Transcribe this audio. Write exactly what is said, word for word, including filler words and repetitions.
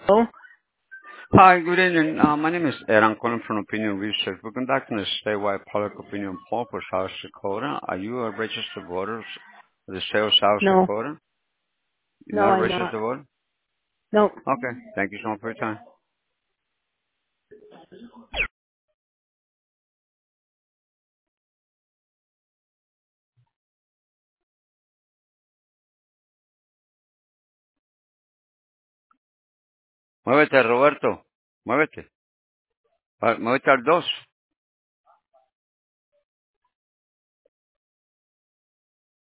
Oh, Hi, good evening. Uh, my name is Ed. I'm calling from Opinion Research. We're conducting a statewide public opinion poll for South Dakota. Are you a registered voter of the state of South no, Dakota? You're no, not a I'm registered not. voter? No. Okay. Thank you so much for your time. Muévete, Roberto. Muévete. Ah, Muévete al dos.